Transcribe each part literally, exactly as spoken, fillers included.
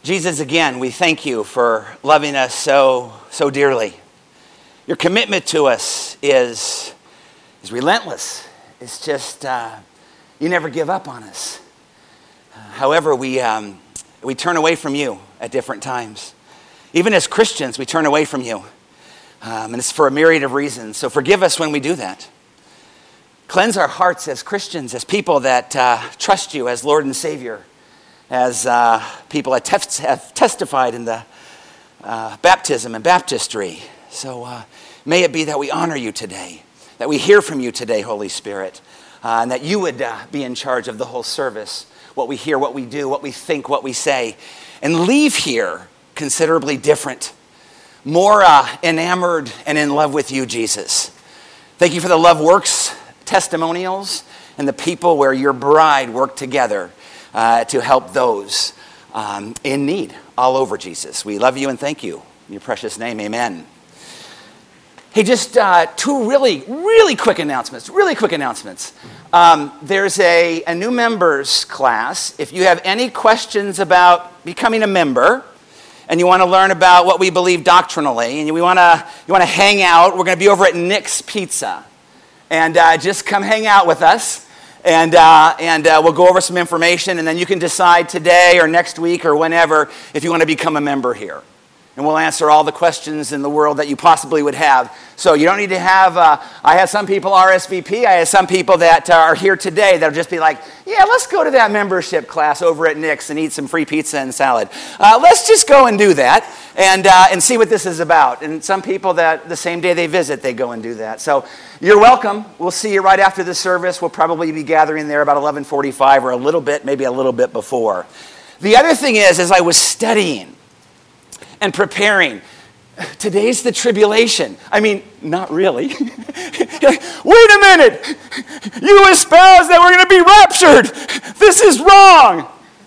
Jesus, again, we thank you for loving us so, so dearly. Your commitment to us is, is relentless. It's just, uh, you never give up on us. Uh, however, we, um, we turn away from you at different times. Even as Christians, we turn away from you. Um, and it's for a myriad of reasons. So forgive us when we do that. Cleanse our hearts as Christians, as people that uh, trust you as Lord and Savior. As uh, people have, tef- have testified in the uh, baptism and baptistry. So uh, may it be that we honor you today, that we hear from you today, Holy Spirit, uh, and that you would uh, be in charge of the whole service, what we hear, what we do, what we think, what we say, and leave here considerably different, more uh, enamored and in love with you, Jesus. Thank you for the Love Works testimonials and the people where your bride worked together Uh, to help those um, in need all over, Jesus. We love you and thank you. In your precious name, amen. Hey, just uh, two really, really quick announcements. Really quick announcements. Um, there's a, a new members class. If you have any questions about becoming a member and you want to learn about what we believe doctrinally and we want to you want to hang out, we're going to be over at Nick's Pizza. And uh, just come hang out with us. And uh, and uh, we'll go over some information, and then you can decide today or next week or whenever if you want to become a member here. And we'll answer all the questions in the world that you possibly would have. So you don't need to have, uh, I have some people R S V P, I have some people that uh, are here today that'll just be like, yeah, let's go to that membership class over at Nick's and eat some free pizza and salad. Uh, let's just go and do that and uh, and see what this is about. And some people that the same day they visit, they go and do that. So you're welcome. We'll see you right after the service. We'll probably be gathering there about eleven forty-five or a little bit, maybe a little bit before. The other thing is, as I was studying and preparing, today's the tribulation. I mean, not really. Wait a minute. You espouse that we're going to be raptured. This is wrong.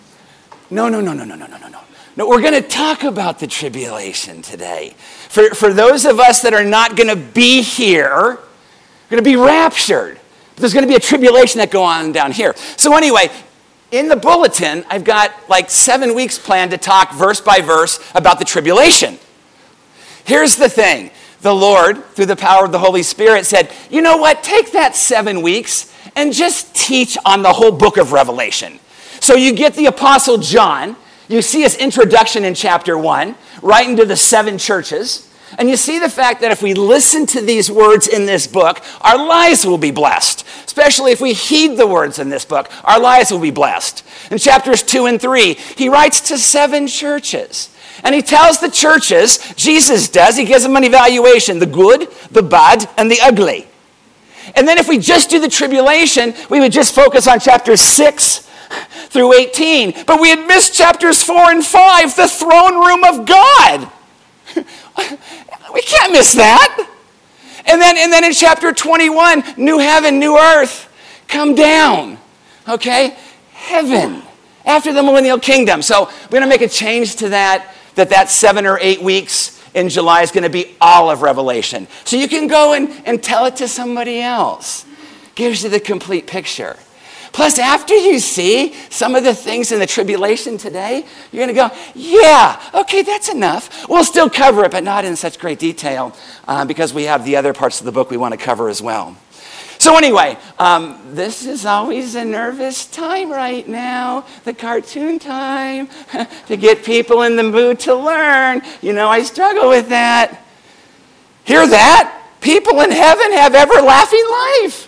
No, no, no, no, no, no, no, no, no. No, we're going to talk about the tribulation today. For, for those of us that are not going to be here, we're going to be raptured. But there's going to be a tribulation that go on down here. So anyway, in the bulletin, I've got like seven weeks planned to talk verse by verse about the tribulation. Here's the thing. The Lord, through the power of the Holy Spirit, said, you know what? Take that seven weeks and just teach on the whole book of Revelation. So you get the Apostle John. You see his introduction in chapter one, right into the seven churches. And you see the fact that if we listen to these words in this book, our lives will be blessed. Especially if we heed the words in this book, our lives will be blessed. In chapters two and three, he writes to seven churches. And he tells the churches, Jesus does, he gives them an evaluation, the good, the bad, and the ugly. And then if we just do the tribulation, we would just focus on chapters six through eighteen. But we had missed chapters four and five, the throne room of God. We can't miss that. And then, and then in chapter twenty-one, new heaven, new earth, come down. Okay? Heaven. After the millennial kingdom. So we're going to make a change to that, that that seven or eight weeks in July is going to be all of Revelation. So you can go and, and tell it to somebody else. Gives you the complete picture. Plus, after you see some of the things in the tribulation today, you're going to go, yeah, okay, that's enough. We'll still cover it, but not in such great detail uh, because we have the other parts of the book we want to cover as well. So anyway, um, this is always a nervous time right now, the cartoon time, to get people in the mood to learn. You know, I struggle with that. Hear that? People in heaven have everlasting life.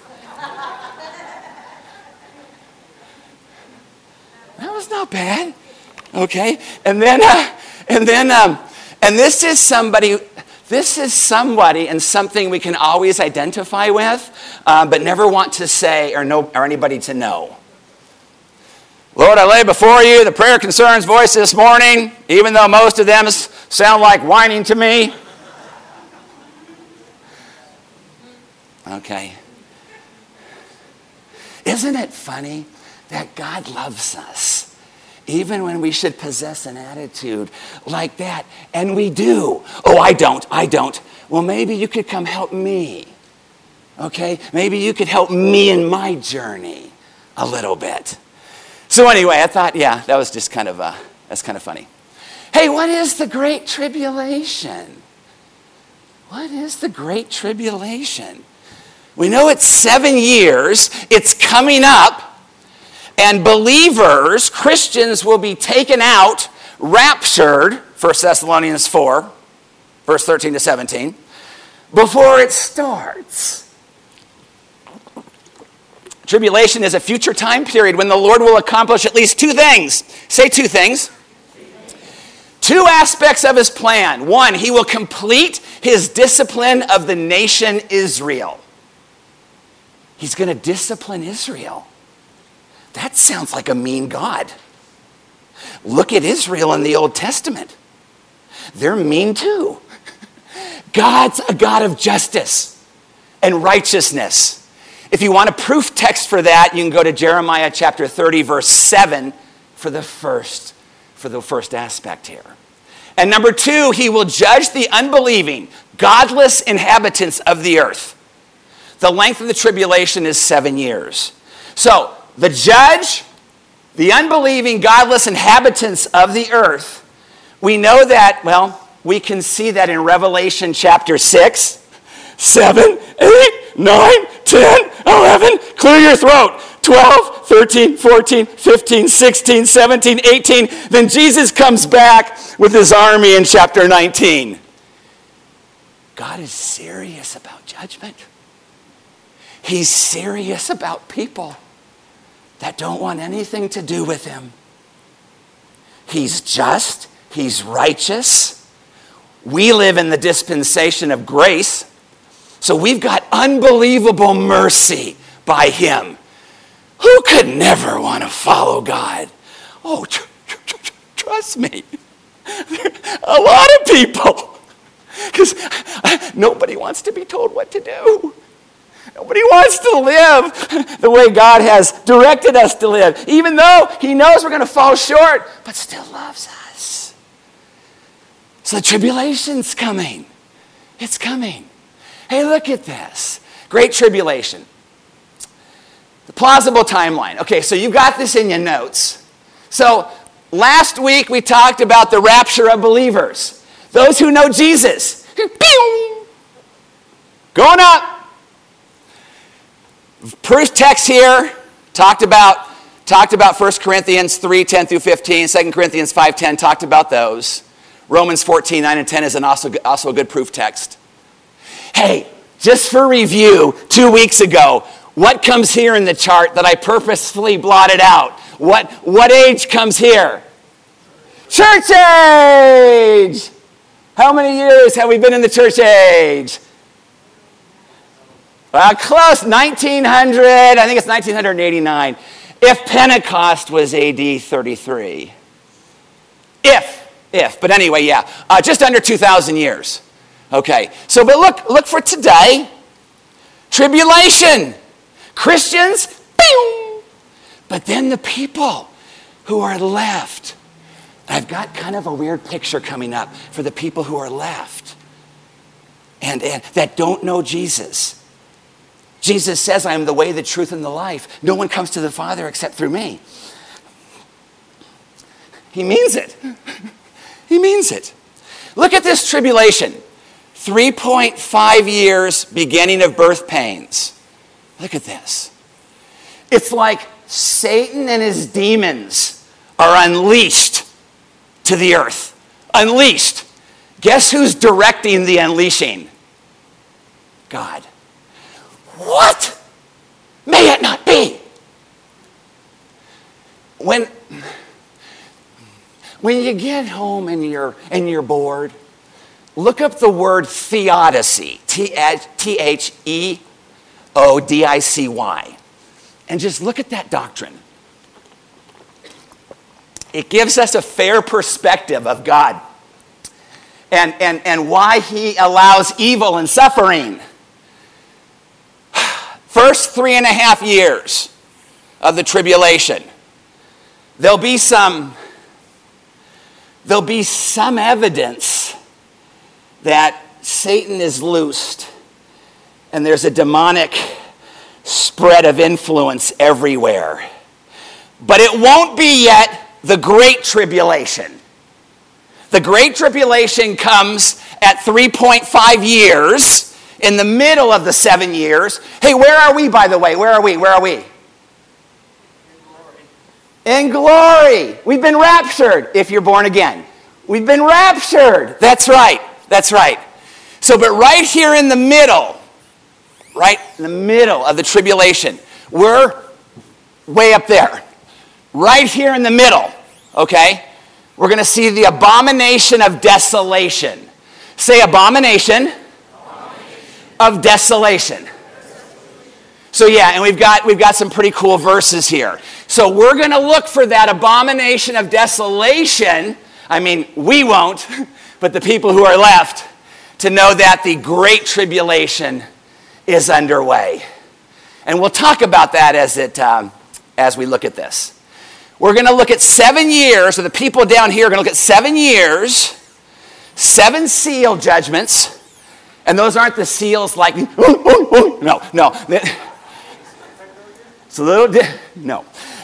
That was not bad, okay? And then, uh, and then, um, and this is somebody, this is somebody and something we can always identify with, uh, but never want to say or know or anybody to know. Lord, I lay before you the prayer concerns voice this morning, even though most of them sound like whining to me. Okay. Isn't it funny that God loves us, even when we should possess an attitude like that? And we do. Oh, I don't, I don't. Well, maybe you could come help me. Okay? Maybe you could help me in my journey a little bit. So anyway, I thought, yeah, that was just kind of, uh, that's kind of funny. Hey, what is the Great Tribulation? What is the Great Tribulation? We know it's seven years. It's coming up. And believers, Christians, will be taken out, raptured, First Thessalonians four, verse thirteen to seventeen, before it starts. Tribulation is a future time period when the Lord will accomplish at least two things. Say two things. Two aspects of his plan. One, he will complete his discipline of the nation Israel. He's going to discipline Israel. That sounds like a mean God. Look at Israel in the Old Testament. They're mean too. God's a God of justice and righteousness. If you want a proof text for that, you can go to Jeremiah chapter thirty, verse seven for the first, for the first aspect here. And number two, he will judge the unbelieving, godless inhabitants of the earth. The length of the tribulation is seven years. So, the judge, the unbelieving, godless inhabitants of the earth, we know that, well, we can see that in Revelation chapter six, seven, eight, nine, ten, eleven, clear your throat, twelve, thirteen, fourteen, fifteen, sixteen, seventeen, eighteen. Then Jesus comes back with his army in chapter nineteen. God is serious about judgment. He's serious about people that don't want anything to do with him. He's just. He's righteous. We live in the dispensation of grace. So we've got unbelievable mercy by him. Who could never want to follow God? Oh, tr- tr- tr- trust me. A lot of people. Because nobody wants to be told what to do. Nobody wants to live the way God has directed us to live, even though he knows we're going to fall short, but still loves us. So the tribulation's coming. It's coming. Hey, look at this. Great tribulation. The plausible timeline. Okay, so you got this in your notes. So last week we talked about the rapture of believers. Those who know Jesus. Pew! Going up. Proof text here talked about talked about First Corinthians three, ten through fifteen, Second Corinthians five, ten, talked about those. Romans fourteen, nine and ten is an also, also a good proof text. Hey, just for review, two weeks ago, what comes here in the chart that I purposefully blotted out? What, what age comes here? Church age! How many years have we been in the church age? Well, close, nineteen hundred, I think it's nineteen eighty-nine. If Pentecost was A D thirty-three. If, if, but anyway, yeah, uh, just under two thousand years. Okay, so but look, look for today. Tribulation. Christians, pew! But then the people who are left. I've got kind of a weird picture coming up for the people who are left and, and that don't know Jesus. Jesus says, I am the way, the truth, and the life. No one comes to the Father except through me. He means it. He means it. Look at this tribulation. three point five years beginning of birth pains. Look at this. It's like Satan and his demons are unleashed to the earth. Unleashed. Guess who's directing the unleashing? God. What? May it not be. When, when you get home and you're, and you're bored, look up the word theodicy, T H E O D I C Y, and just look at that doctrine. It gives us a fair perspective of God and, and, and why he allows evil and suffering. First three and a half years of the tribulation, there'll be some, there'll be some evidence that Satan is loosed and there's a demonic spread of influence everywhere. But it won't be yet the Great Tribulation. The Great Tribulation comes at three point five years, in the middle of the seven years. Hey, where are we, by the way? Where are we? Where are we? In glory. We've been raptured, if you're born again. We've been raptured. That's right. That's right. So, but right here in the middle, right in the middle of the tribulation, we're way up there. Right here in the middle, okay? We're going to see the abomination of desolation. Say abomination, abomination. Of desolation. So yeah, and we've got we've got some pretty cool verses here. So we're going to look for that abomination of desolation. I mean, we won't, but the people who are left, to know that the Great Tribulation is underway. And we'll talk about that as it um, as we look at this. We're going to look at seven years, so the people down here are going to look at seven years, seven seal judgments, and those aren't the seals like, oh, oh, oh. no, no. It's a little, di- no.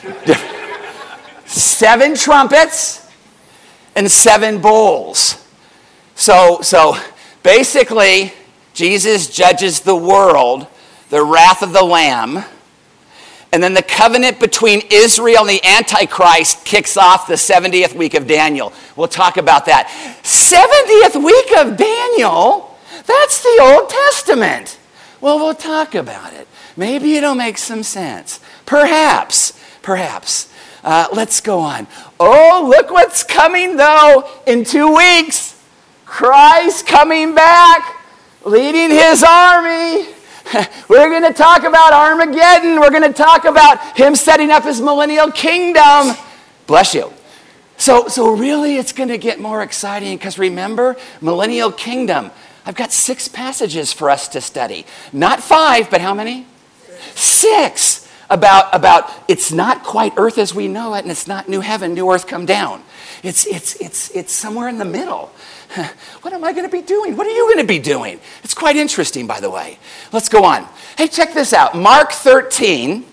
Seven trumpets and seven bowls. So, so basically, Jesus judges the world, the wrath of the Lamb, and then the covenant between Israel and the Antichrist kicks off the seventieth week of Daniel. We'll talk about that. seventieth week of Daniel? That's the Old Testament. Well, we'll talk about it. Maybe it'll make some sense. Perhaps, perhaps. Uh, let's go on. Oh, look what's coming, though, in two weeks. Christ coming back, leading his army. We're going to talk about Armageddon. We're going to talk about him setting up his millennial kingdom. Bless you. So, so really, it's going to get more exciting because remember, millennial kingdom. I've got six passages for us to study. Not five, but how many? Six. About, about it's not quite earth as we know it, and it's not new heaven, new earth come down. It's, it's, it's, it's somewhere in the middle. What am I going to be doing? What are you going to be doing? It's quite interesting, by the way. Let's go on. Hey, check this out. Mark thirteen.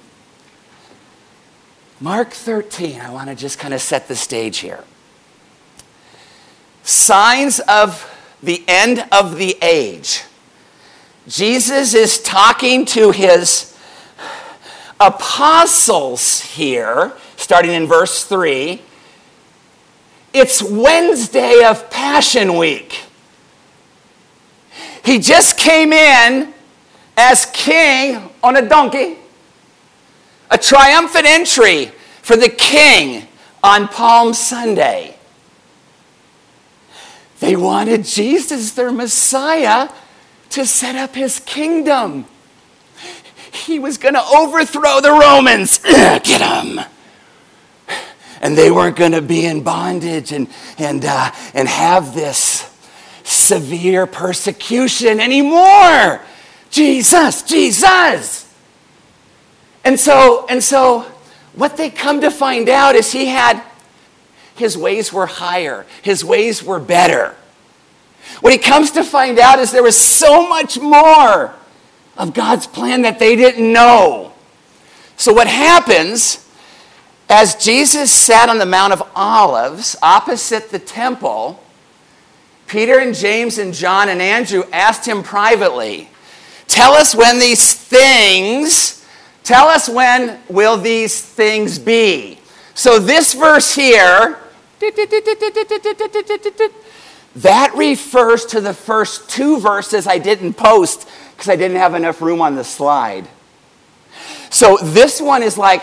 Mark thirteen. I want to just kind of set the stage here. Signs of the end of the age. Jesus is talking to his apostles here, starting in verse three. It's Wednesday of Passion Week. He just came in as king on a donkey. A triumphant entry for the king on Palm Sunday. They wanted Jesus, their Messiah, to set up his kingdom. He was going to overthrow the Romans. Get him. And they weren't going to be in bondage and, and, uh, and have this severe persecution anymore. Jesus, Jesus. And so, and so what they come to find out is he had, his ways were higher. His ways were better. What he comes to find out is there was so much more of God's plan that they didn't know. So what happens, as Jesus sat on the Mount of Olives opposite the temple, Peter and James and John and Andrew asked him privately, tell us when these things, tell us when will these things be? So this verse here, that refers to the first two verses I didn't post because I didn't have enough room on the slide. So this one is like,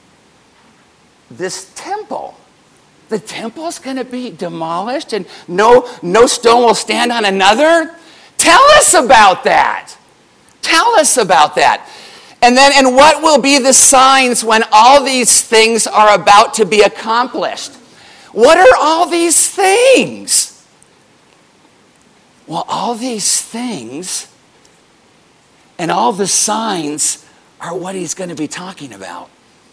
this temple, the temple's going to be demolished and no, no stone will stand on another? Tell us about that. Tell us about that. And then, and what will be the signs when all these things are about to be accomplished? What are all these things? Well, all these things and all the signs are what he's going to be talking about.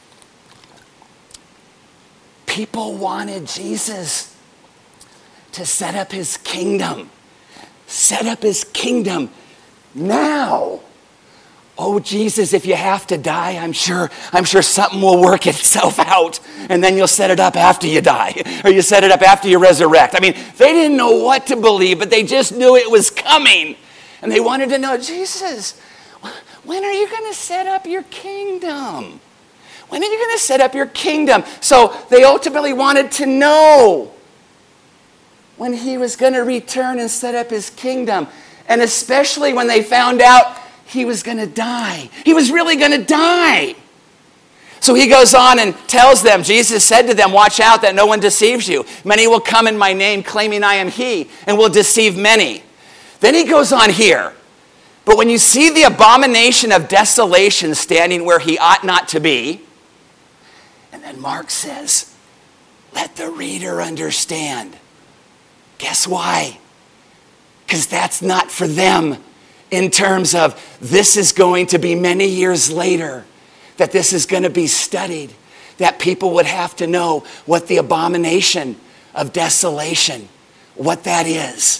People wanted Jesus to set up his kingdom. Set up his kingdom now. oh, Jesus, if you have to die, I'm sure, I'm sure something will work itself out. And then you'll set it up after you die. Or you set it up after you resurrect. I mean, they didn't know what to believe, but they just knew it was coming. And they wanted to know, Jesus, when are you going to set up your kingdom? When are you going to set up your kingdom? So they ultimately wanted to know when he was going to return and set up his kingdom. And especially when they found out he was going to die. He was really going to die. So he goes on and tells them, Jesus said to them, watch out that no one deceives you. Many will come in my name claiming I am he and will deceive many. Then he goes on here. But when you see the abomination of desolation standing where he ought not to be, and then Mark says, let the reader understand. Guess why? Because that's not for them in terms of this is going to be many years later, that this is going to be studied, that people would have to know what the abomination of desolation, what that is.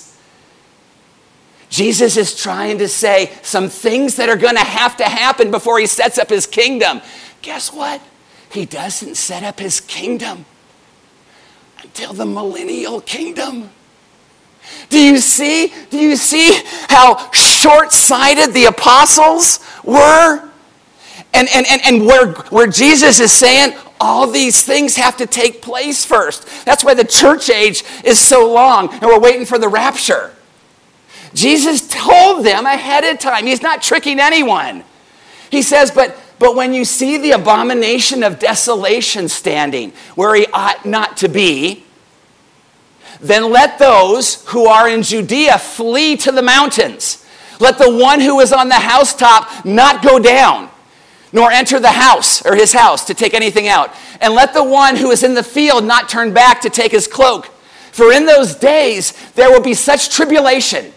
Jesus is trying to say some things that are going to have to happen before he sets up his kingdom. Guess what? He doesn't set up his kingdom until the millennial kingdom. Do you see? Do you see how short-sighted the apostles were? And, and, and, and where, where Jesus is saying all these things have to take place first. That's why the church age is so long and we're waiting for the rapture. Jesus told them ahead of time. He's not tricking anyone. He says, but, but when you see the abomination of desolation standing where he ought not to be, then let those who are in Judea flee to the mountains. Let the one who is on the housetop not go down, nor enter the house or his house to take anything out. And let the one who is in the field not turn back to take his cloak. For in those days there will be such tribulation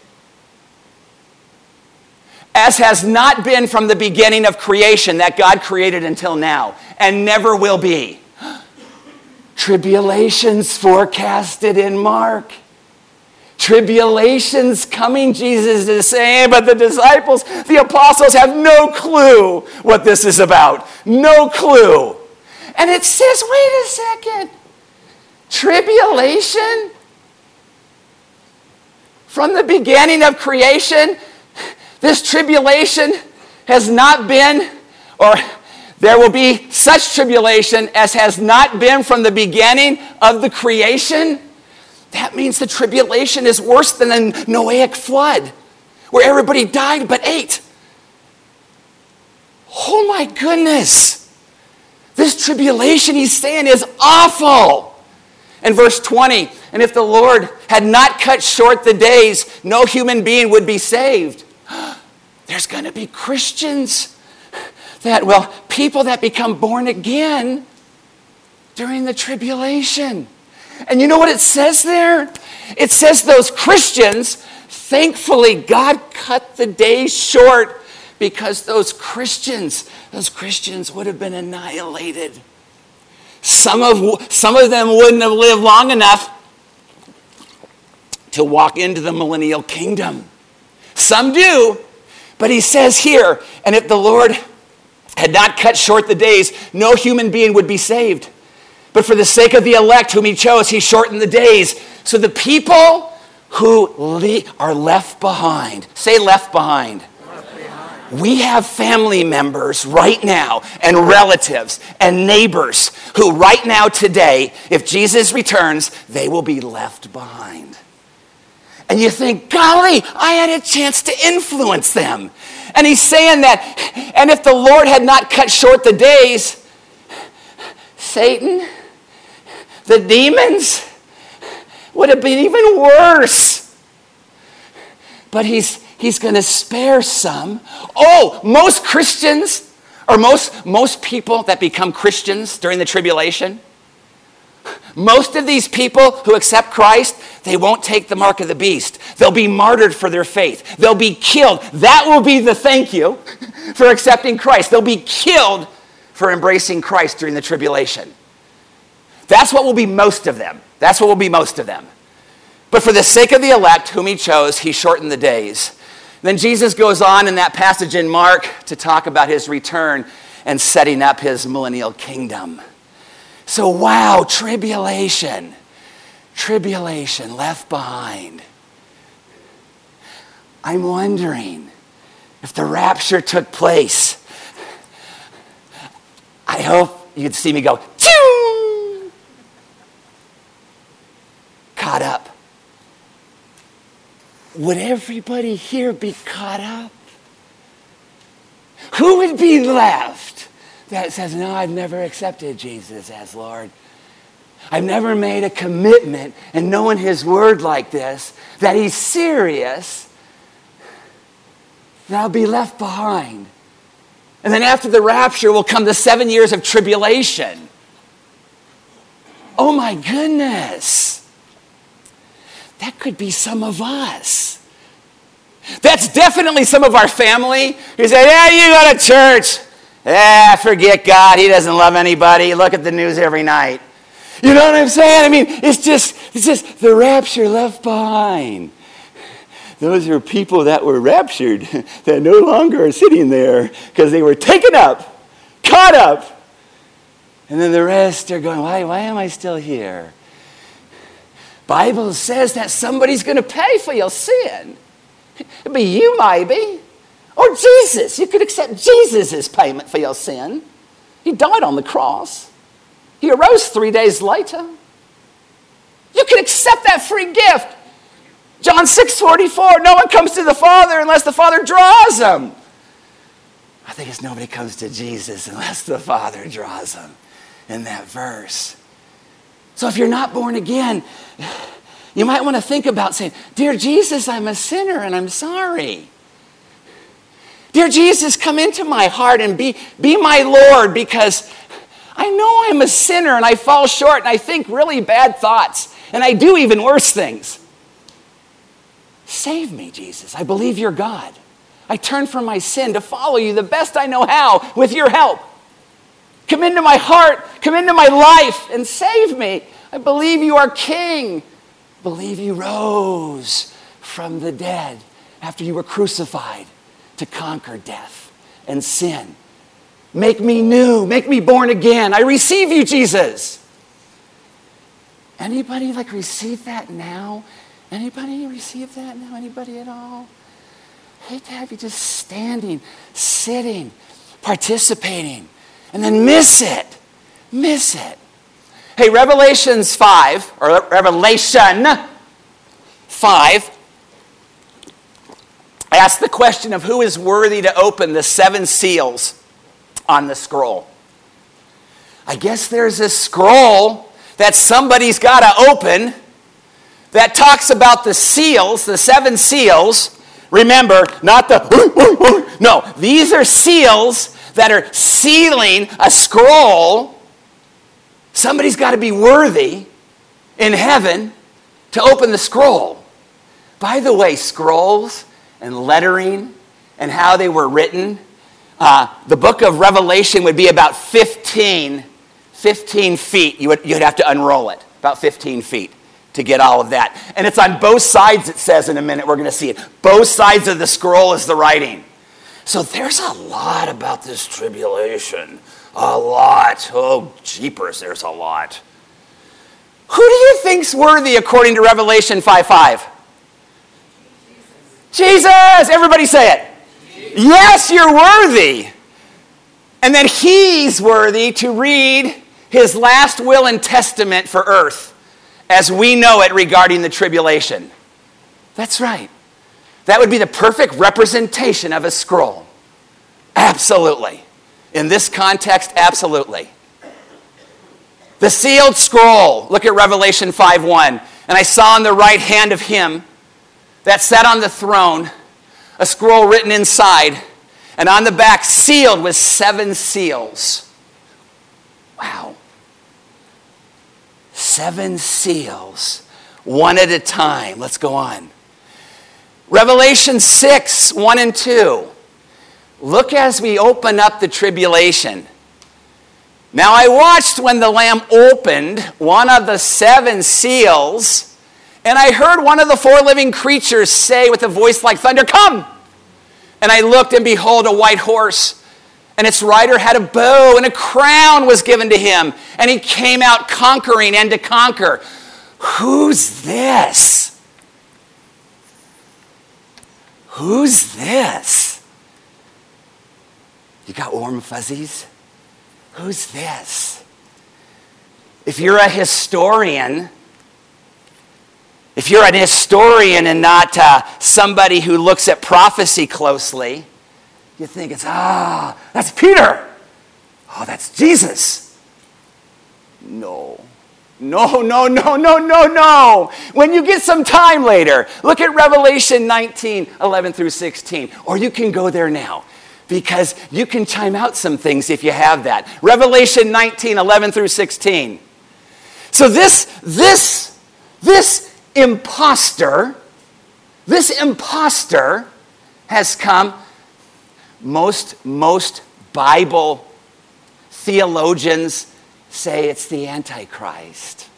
as has not been from the beginning of creation that God created until now, and never will be. Tribulations forecasted in Mark. Tribulations coming, Jesus is saying, but the disciples, the apostles have no clue what this is about. No clue. And it says, wait a second. Tribulation? From the beginning of creation, this tribulation has not been, or there will be such tribulation as has not been from the beginning of the creation. That means the tribulation is worse than a Noahic flood, where everybody died but ate. Oh my goodness. This tribulation, he's saying, is awful. In verse twenty, and if the Lord had not cut short the days, no human being would be saved. There's going to be Christians that, well, people that become born again during the tribulation. And you know what it says there? It says those Christians, thankfully God cut the days short because those Christians, those Christians would have been annihilated. Some of, some of them wouldn't have lived long enough to walk into the millennial kingdom. Some do, but he says here, and if the Lord had not cut short the days, no human being would be saved. But for the sake of the elect whom he chose, he shortened the days. So the people who le- are left behind, say left behind. Left behind. We have family members right now and relatives and neighbors who right now today, if Jesus returns, they will be left behind. And you think, golly, I had a chance to influence them. And he's saying that, and if the Lord had not cut short the days, Satan, the demons, would have been even worse. But he's he's going to spare some. Oh, most Christians, or most, most people that become Christians during the tribulation, most of these people who accept Christ, they won't take the mark of the beast. They'll be martyred for their faith. They'll be killed. That will be the thank you for accepting Christ. They'll be killed for embracing Christ during the tribulation. That's what will be most of them. That's what will be most of them. But for the sake of the elect whom he chose, he shortened the days. Then Jesus goes on in that passage in Mark to talk about his return and setting up his millennial kingdom. So wow, tribulation. Tribulation left behind. I'm wondering if the rapture took place. I hope you'd see me go, choo! Caught up. Would everybody here be caught up? Who would be left that says, no, I've never accepted Jesus as Lord. I've never made a commitment and knowing his word like this, that he's serious, that I'll be left behind. And then after the rapture will come the seven years of tribulation. Oh my goodness. That could be some of us. That's definitely some of our family who say, yeah, you go to church. Ah, forget God. He doesn't love anybody. Look at the news every night. You know what I'm saying? I mean, it's just, it's just the rapture left behind. Those are people that were raptured that no longer are sitting there because they were taken up, caught up. And then the rest are going, why, why am I still here? Bible says that somebody's going to pay for your sin. It'd be you, maybe. Or Jesus. You could accept Jesus' payment for your sin. He died on the cross. He arose three days later. You could accept that free gift. John six forty-four, no one comes to the Father unless the Father draws them. I think it's nobody comes to Jesus unless the Father draws them in that verse. So if you're not born again, you might want to think about saying, dear Jesus, I'm a sinner and I'm sorry. Dear Jesus, come into my heart and be, be my Lord, because I know I'm a sinner and I fall short and I think really bad thoughts and I do even worse things. Save me, Jesus. I believe you're God. I turn from my sin to follow you the best I know how with your help. Come into my heart, come into my life and save me. I believe you are King. I believe you rose from the dead after you were crucified to conquer death and sin. Make me new. Make me born again. I receive you, Jesus. Anybody like receive that now? Anybody receive that now? Anybody at all? I hate to have you just standing, sitting, participating, and then miss it. Miss it. Hey, Revelations five, or Revelation five, asks the question of who is worthy to open the seven seals on the scroll. I guess there's a scroll that somebody's got to open that talks about the seals, the seven seals. Remember, not the, no, these are seals that are sealing a scroll. Somebody's got to be worthy in heaven to open the scroll. By the way, scrolls and lettering and how they were written, uh, the book of Revelation would be about fifteen, fifteen feet. You would, you'd have to unroll it, about fifteen feet. To get all of that. And it's on both sides, it says in a minute. We're going to see it. Both sides of the scroll is the writing. So there's a lot about this tribulation. A lot. Oh, jeepers, there's a lot. Who do you think's worthy according to Revelation five five? Jesus! Everybody say it. Jesus. Yes, you're worthy. And that he's worthy to read his last will and testament for earth as we know it regarding the tribulation. That's right. That would be the perfect representation of a scroll. Absolutely. In this context, absolutely. The sealed scroll. Look at Revelation five one. And I saw on the right hand of him that sat on the throne a scroll written inside, and on the back sealed with seven seals. Wow. Seven seals, one at a time. Let's go on. Revelation six, one and two. Look as we open up the tribulation. Now I watched when the Lamb opened one of the seven seals, and I heard one of the four living creatures say with a voice like thunder, "Come!" And I looked, and behold, a white horse, and its rider had a bow, and a crown was given to him, and he came out conquering and to conquer. Who's this? Who's this? You got warm fuzzies? Who's this? If you're a historian, if you're an historian and not uh, somebody who looks at prophecy closely, you think it's, ah, that's Peter. Oh, that's Jesus. No. No, no, no, no, no, no. When you get some time later, look at Revelation nineteen, eleven through sixteen. Or you can go there now, because you can chime out some things if you have that. Revelation nineteen, eleven through sixteen. So this, this, this imposter, this imposter has come. Most, most Bible theologians say it's the Antichrist.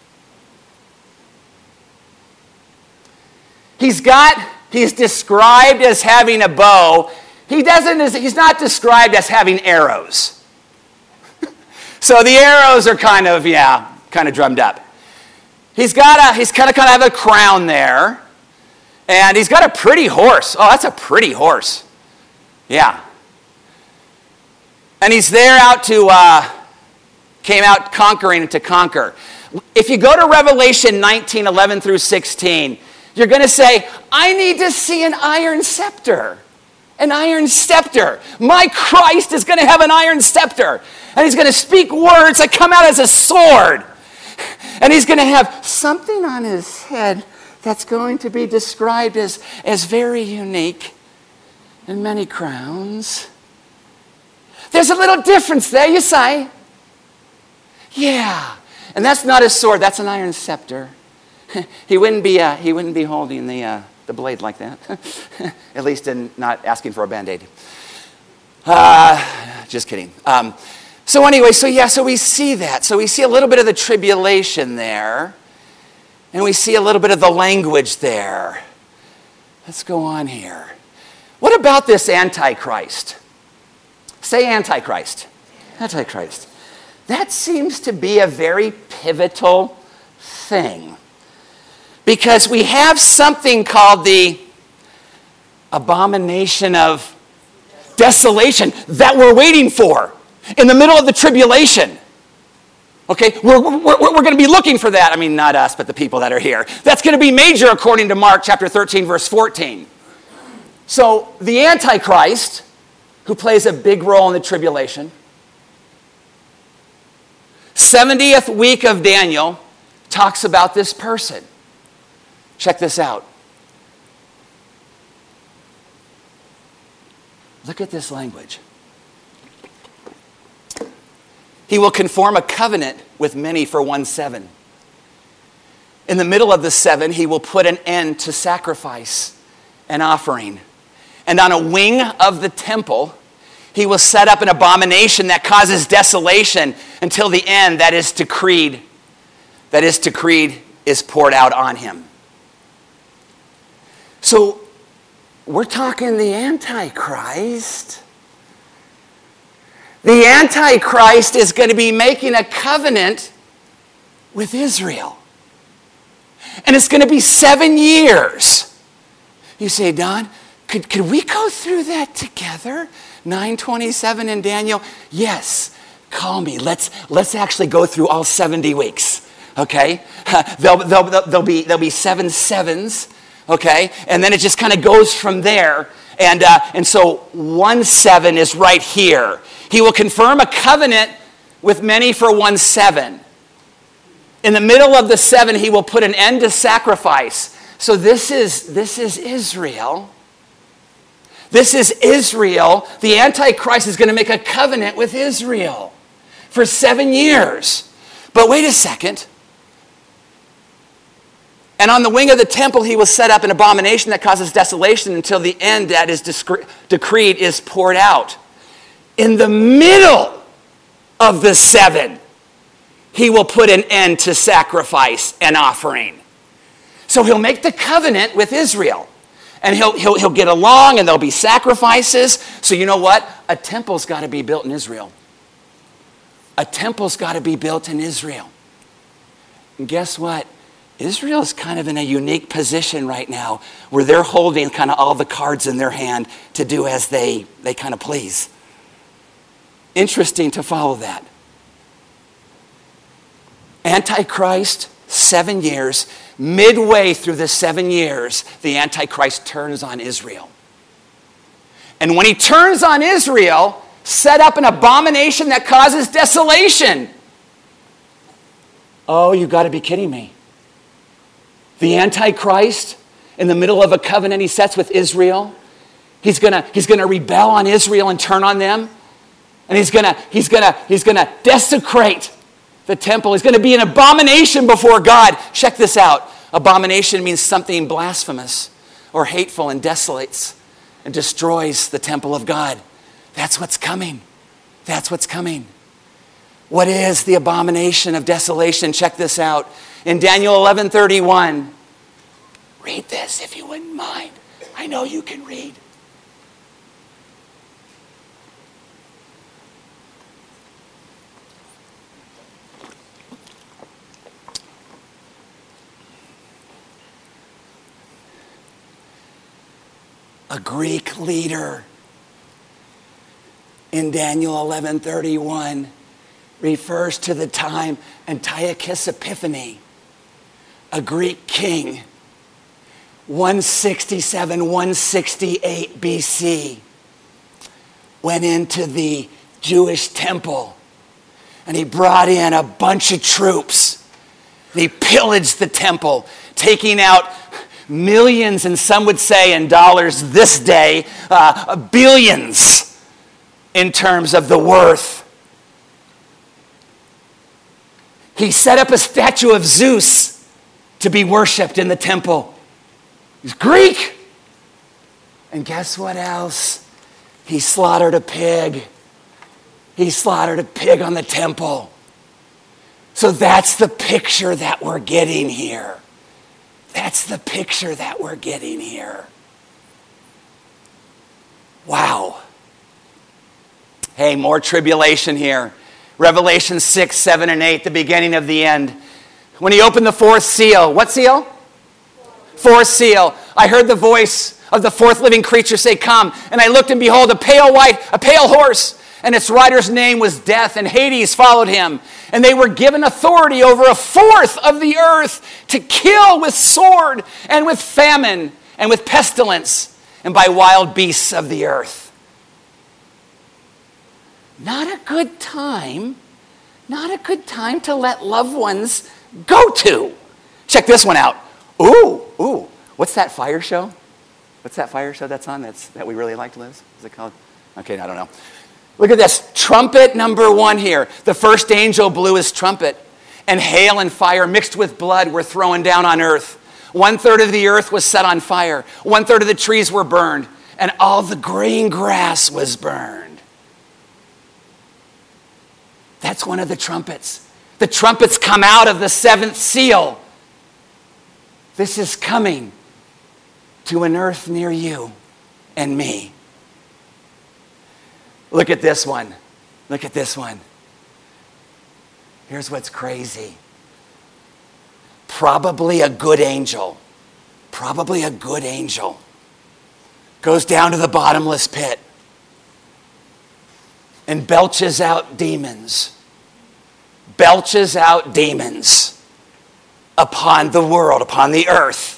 He's got, he's described as having a bow. He doesn't, he's not described as having arrows. So the arrows are kind of, yeah, kind of drummed up. He's got a, he's kind of kind of have a crown there. And he's got a pretty horse. Oh, that's a pretty horse. Yeah. And he's there out to, uh, came out conquering and to conquer. If you go to Revelation nineteen, eleven through sixteen, you're going to say, I need to see an iron scepter. An iron scepter. My Christ is going to have an iron scepter. And he's going to speak words that come out as a sword. And he's going to have something on his head that's going to be described as, as very unique. And many crowns. There's a little difference there, you say. Yeah. And that's not a sword, that's an iron scepter. he wouldn't be uh, he wouldn't be holding the uh, the blade like that. At least in not asking for a Band-Aid. Uh, just kidding. Um, so anyway, so yeah, so we see that. So we see a little bit of the tribulation there. And we see a little bit of the language there. Let's go on here. What about this Antichrist? Say Antichrist. Antichrist. That seems to be a very pivotal thing. Because we have something called the abomination of desolation that we're waiting for in the middle of the tribulation. Okay, we're, we're, we're going to be looking for that. I mean, not us, but the people that are here. That's going to be major according to Mark chapter thirteen, verse fourteen. So the Antichrist, who plays a big role in the tribulation, seventieth week of Daniel talks about this person. Check this out. Look at this language. He will conform a covenant with many for one seven. In the middle of the seven, he will put an end to sacrifice and offering. And on a wing of the temple, he will set up an abomination that causes desolation until the end that is decreed, that is decreed, is poured out on him. So, we're talking the Antichrist. The Antichrist is going to be making a covenant with Israel. And it's going to be seven years. You say, Don, could, could we go through that together? nine twenty-seven in Daniel? Yes, call me. Let's, let's actually go through all seventy weeks. Okay? There'll, there'll, there'll, be, there'll be seven sevens. Okay? And then it just kind of goes from there. And, uh, and so one seven is right here. He will confirm a covenant with many for one seven. In the middle of the seven, he will put an end to sacrifice. So this is, this is Israel. This is Israel. The Antichrist is going to make a covenant with Israel for seven years. But wait a second. And on the wing of the temple, he will set up an abomination that causes desolation until the end that is discre- decreed is poured out. In the middle of the seven, he will put an end to sacrifice and offering. So he'll make the covenant with Israel. And he'll, he'll, he'll get along, and there'll be sacrifices. So you know what? A temple's got to be built in Israel. A temple's got to be built in Israel. And guess what? Israel is kind of in a unique position right now where they're holding kind of all the cards in their hand to do as they, they kind of please. Interesting to follow that. Antichrist, seven years. Midway through the seven years, the Antichrist turns on Israel. And when he turns on Israel, set up an abomination that causes desolation. Oh, you got to be kidding me. The Antichrist, in the middle of a covenant he sets with Israel, he's gonna, he's gonna rebel on Israel and turn on them. And he's gonna, he's gonna, he's gonna desecrate the temple. He's gonna be an abomination before God. Check this out. Abomination means something blasphemous or hateful and desolates and destroys the temple of God. That's what's coming. That's what's coming. What is the abomination of desolation? Check this out. In Daniel eleven thirty-one, read this if you wouldn't mind. I know you can read. A Greek leader in Daniel eleven thirty-one refers to the time Antiochus Epiphanes, a Greek king, one sixty-seven, one sixty-eight B C, went into the Jewish temple and he brought in a bunch of troops. He pillaged the temple, taking out millions, and some would say in dollars this day, uh, billions in terms of the worth. He set up a statue of Zeus to be worshipped in the temple. He's Greek. And guess what else? He slaughtered a pig. He slaughtered a pig on the temple. So that's the picture that we're getting here. That's the picture that we're getting here. Wow. Hey, more tribulation here. Revelation six, seven, and eight, the beginning of the end. When he opened the fourth seal, what seal? Fourth seal. I heard the voice of the fourth living creature say, "Come." And I looked, and behold, a pale white, a pale horse, and its rider's name was Death, and Hades followed him. And they were given authority over a fourth of the earth to kill with sword and with famine and with pestilence and by wild beasts of the earth. Not a good time, not a good time to let loved ones go to. Check this one out. Ooh, ooh. What's that fire show? What's that fire show that's on that's, that we really liked, Liz? Is it called? Okay, I don't know. Look at this. Trumpet number one here. The first angel blew his trumpet, and hail and fire mixed with blood were thrown down on earth. One third of the earth was set on fire. One third of the trees were burned, and all the green grass was burned. That's one of the trumpets. The trumpets come out of the seventh seal. This is coming to an earth near you and me. Look at this one. Look at this one. Here's what's crazy. Probably a good angel. Probably a good angel. Goes down to the bottomless pit and belches out demons. Belches out demons upon the world, upon the earth.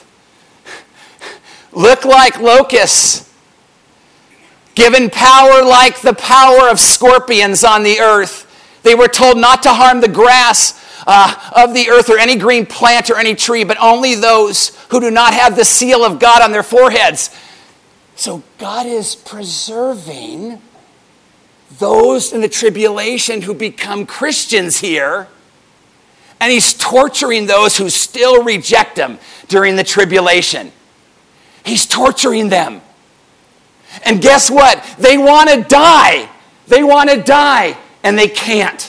Look like locusts. Given power like the power of scorpions on the earth. They were told not to harm the grass uh, of the earth or any green plant or any tree, but only those who do not have the seal of God on their foreheads. So God is preserving those in the tribulation who become Christians here, and he's torturing those who still reject him during the tribulation. He's torturing them. And guess what? They want to die. They want to die, and they can't.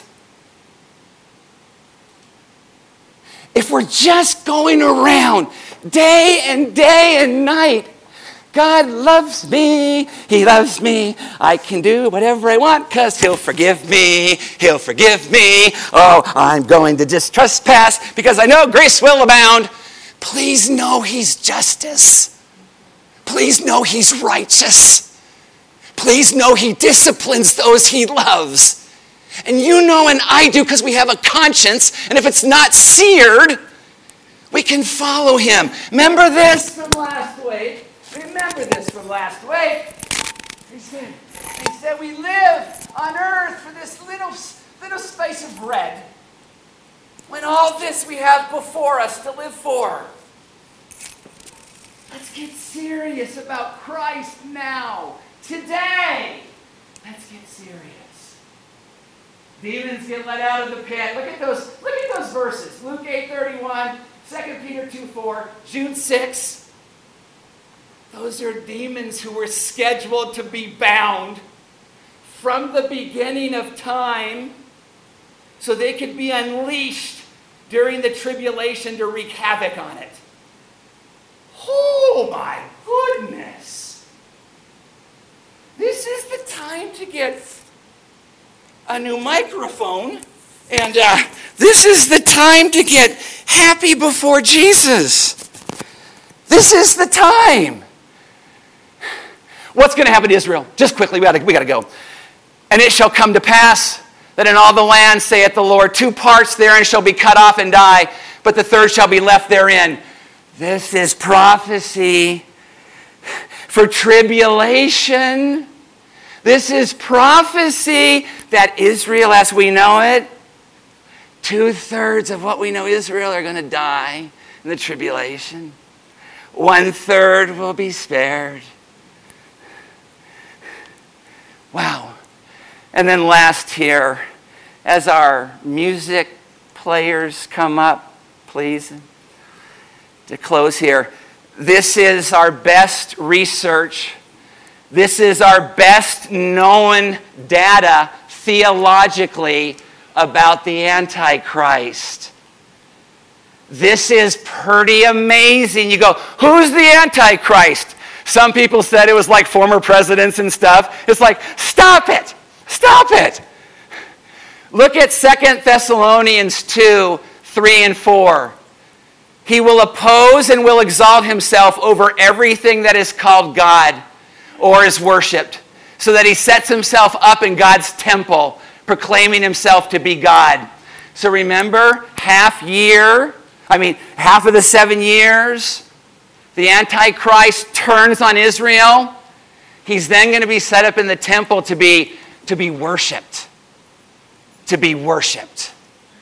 If we're just going around day and day and night God loves me. He loves me. I can do whatever I want because he'll forgive me. He'll forgive me. Oh, I'm going to just trespass because I know grace will abound. Please know he's justice. Please know he's righteous. Please know he disciplines those he loves. And you know and I do because we have a conscience. And if it's not seared, we can follow him. Remember this from last week? Remember this from last week. He said, he said we live on earth for this little, little space of bread. When all this we have before us to live for. Let's get serious about Christ now. Today. Let's get serious. Demons get let out of the pit. Look at those, look at those verses. Luke eight thirty-one, Second Peter two four, Jude six. Those are demons who were scheduled to be bound from the beginning of time so they could be unleashed during the tribulation to wreak havoc on it. Oh my goodness. This is the time to get a new microphone. And uh, this is the time to get happy before Jesus. This is the time. What's going to happen to Israel? Just quickly, we got we got to go. And it shall come to pass that in all the land, saith the Lord, two parts therein shall be cut off and die, but the third shall be left therein. This is prophecy for tribulation. This is prophecy that Israel, as we know it, two-thirds of what we know Israel are going to die in the tribulation. One-third will be spared. Wow. And then last here, as our music players come up, please, to close here, this is our best research. This is our best known data theologically about the Antichrist. This is pretty amazing. You go, who's the Antichrist? Some people said it was like former presidents and stuff. It's like, stop it. Stop it. Look at Second Thessalonians two, three and four. He will oppose and will exalt himself over everything that is called God or is worshipped, so that he sets himself up in God's temple, proclaiming himself to be God. So remember, half year, I mean, half of the seven years, the Antichrist turns on Israel. He's then going to be set up in the temple to be, to be worshipped. To be worshipped.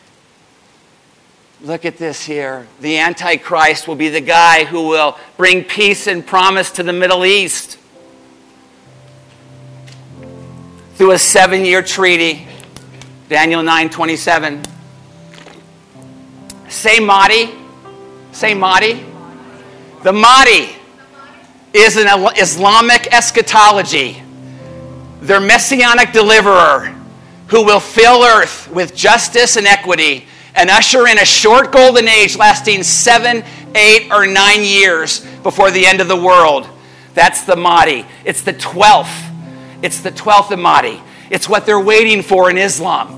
Look at this here. The Antichrist will be the guy who will bring peace and promise to the Middle East through a seven-year treaty. Daniel nine twenty-seven. Say Mahdi. Say Mahdi. The Mahdi is an Islamic eschatology. Their messianic deliverer who will fill earth with justice and equity and usher in a short golden age lasting seven, eight, or nine years before the end of the world. That's the Mahdi. It's the twelfth. It's the twelfth of Mahdi. It's what they're waiting for in Islam.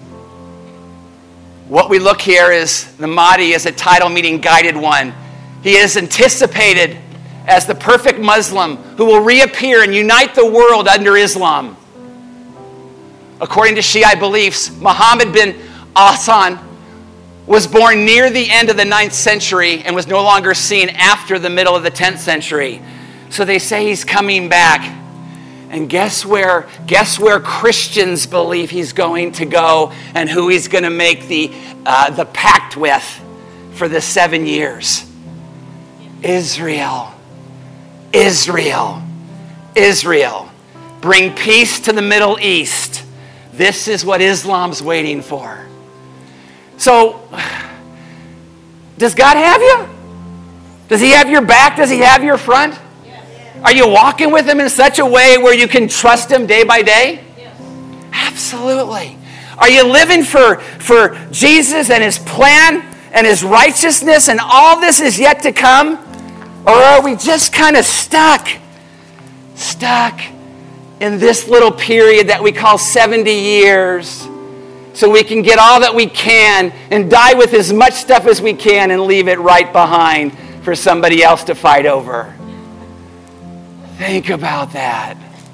What we look here is the Mahdi is a title meaning guided one. He is anticipated as the perfect Muslim who will reappear and unite the world under Islam. According to Shiite beliefs, Muhammad bin Hassan was born near the end of the ninth century and was no longer seen after the middle of the tenth century. So they say he's coming back. And guess where, guess where Christians believe he's going to go and who he's going to make the, uh, the pact with for the seven years. Israel. Israel. Israel. Bring peace to the Middle East. This is what Islam's waiting for. So, does God have you? Does he have your back? Does he have your front? Yes. Are you walking with him in such a way where you can trust him day by day? Yes. Absolutely. Are you living for, for Jesus and his plan and his righteousness and all this is yet to come? Or are we just kind of stuck, stuck in this little period that we call seventy years so we can get all that we can and die with as much stuff as we can and leave it right behind for somebody else to fight over? Think about that.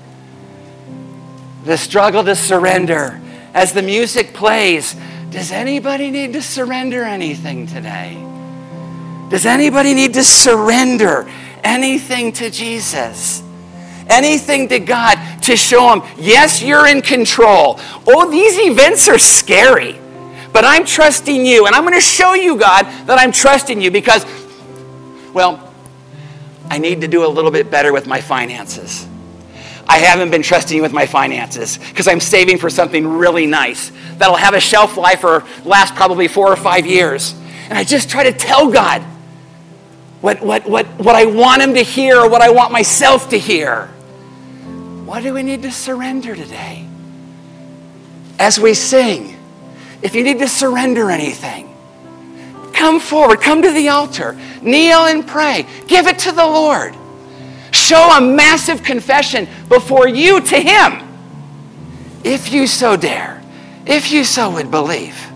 The struggle to surrender. As the music plays, does anybody need to surrender anything today? Does anybody need to surrender anything to Jesus? Anything to God to show him, yes, you're in control. Oh, these events are scary, but I'm trusting you. And I'm going to show you, God, that I'm trusting you because, well, I need to do a little bit better with my finances. I haven't been trusting you with my finances because I'm saving for something really nice that'll have a shelf life or last probably four or five years. And I just try to tell God what, what, what, what I want him to hear or what I want myself to hear. What do we need to surrender today? As we sing, if you need to surrender anything, come forward, come to the altar, kneel and pray. Give it to the Lord. Show a massive confession before you to him, if you so dare, if you so would believe.